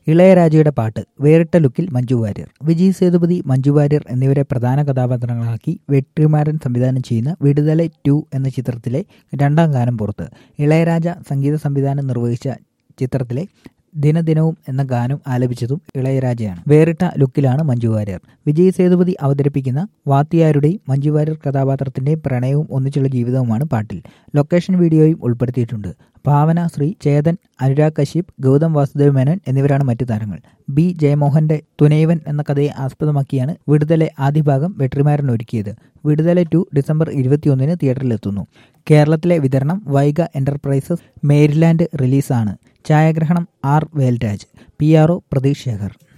ഇളയരാജയുടെ പാട്ട് വേറിട്ട ലുക്കിൽ മഞ്ജു വാര്യർ. വിജയ് സേതുപതി, മഞ്ജു വാര്യർ എന്നിവരെ പ്രധാന കഥാപാത്രങ്ങളാക്കി വെട്രിമാരൻ സംവിധാനം ചെയ്യുന്ന വിടുതല 2 എന്ന ചിത്രത്തിലെ രണ്ടാം ഗാനം പുറത്ത്. ഇളയരാജ സംഗീത സംവിധാനം നിർവഹിച്ച ചിത്രത്തിലെ ദിനദിനവും എന്ന ഗാനം ആലപിച്ചതും ഇളയരാജയാണ്. വേറിട്ട ലുക്കിലാണ് മഞ്ജു വാര്യർ. വിജയ് സേതുപതി അവതരിപ്പിക്കുന്ന വാത്തിയാരുടെയും മഞ്ജു വാര്യർ കഥാപാത്രത്തിന്റെയും പ്രണയവും ഒന്നിച്ചുള്ള ജീവിതവുമാണ് പാട്ടിൽ. ലൊക്കേഷൻ വീഡിയോയും ഉൾപ്പെടുത്തിയിട്ടുണ്ട്. ഭാവന ശ്രീ, ചേതൻ, അനുരാഗ് കശ്യപ്, ഗൗതം വാസുദേവ് മേനോൻ എന്നിവരാണ് മറ്റു താരങ്ങൾ. ബി ജയമോഹന്റെ തുനൈവൻ എന്ന കഥയെ ആസ്പദമാക്കിയാണ് വിടുതല ആദ്യ ഭാഗം വെട്രിമാരൻ ഒരുക്കിയത്. വിടുതല 2 ഡിസംബർ 21 തിയേറ്ററിലെത്തുന്നു. കേരളത്തിലെ വിതരണം വൈഗ എന്റർപ്രൈസസ്, മേരിലാൻഡ് റിലീസാണ്. ഛായാഗ്രഹണം ആർ വേൽരാജ്, PRO പ്രതീഷ് ശേഖർ.